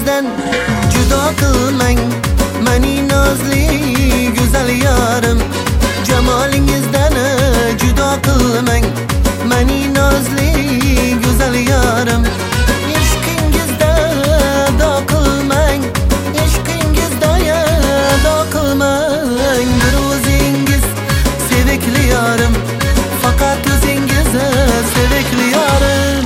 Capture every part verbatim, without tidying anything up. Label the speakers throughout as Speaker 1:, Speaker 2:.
Speaker 1: Jamolingizdan judo qilmang mani nozli go'zal yarim. Jamolingizdan judo qilmang mani nozli go'zal yarim. Ishqingizda do qilmang, ishqingizda do qilmang. Bir o'zingiz sevikli yarim, faqat o'zingiz sevikli yarim.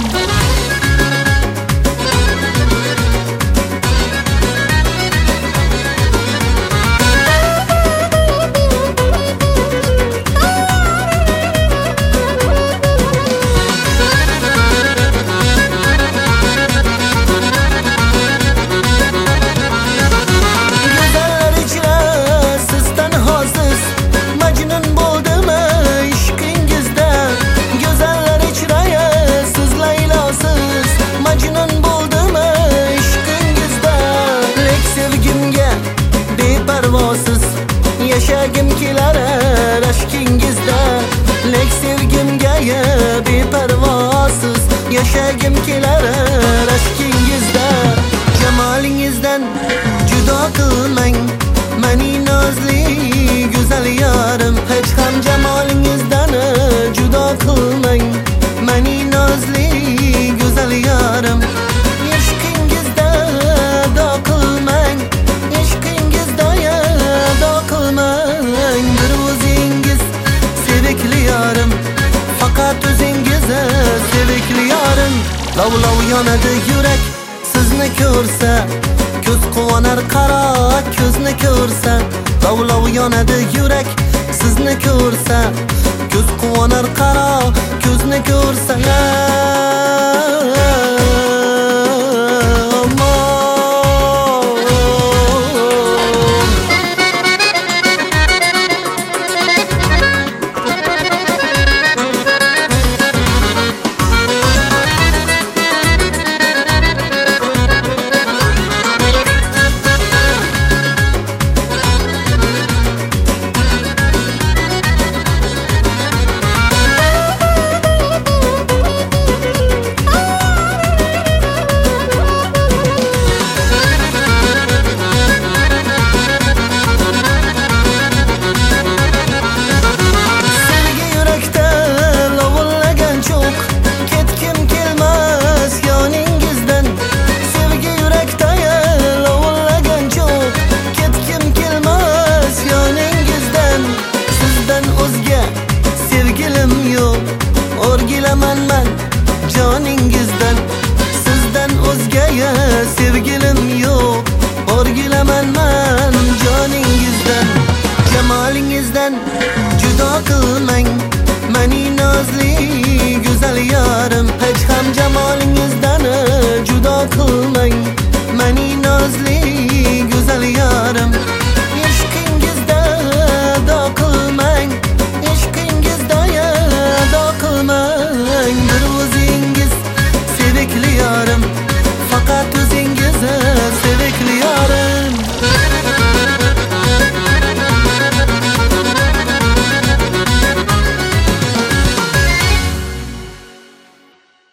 Speaker 1: Yashagim kelar aşkingizda, lek sevgimga beparvosiz. Yashagim kelar aşkingizda. Jamolingizdan judo qilmang mani nozli go'zal yarim. Hech ham jamolingizdan judo qilmang mani nozli go'zal yarim. Ishqingizda do qilmang, ishqingizda do qilmang. Bir o'zingiz sevikli yarim, faqat o'zingiz sevikli yarim. Lov lov yonadi yurak sizni ko'rsa, ko'z quvonar qaro ko'zni ko'rsa. Lov lov yonadi yurak sizni ko'rsa, ko'z quvonar qaro ko'zni ko'rsa. O'rgilaman man joningizdan, sizdan o'zgaya sevgilim yo'q. O'rgilaman man joningizdan. Jamolingizdan judo qilmang mani nozli go'zal yarim. Hech ham jamolingizdan judo qilmang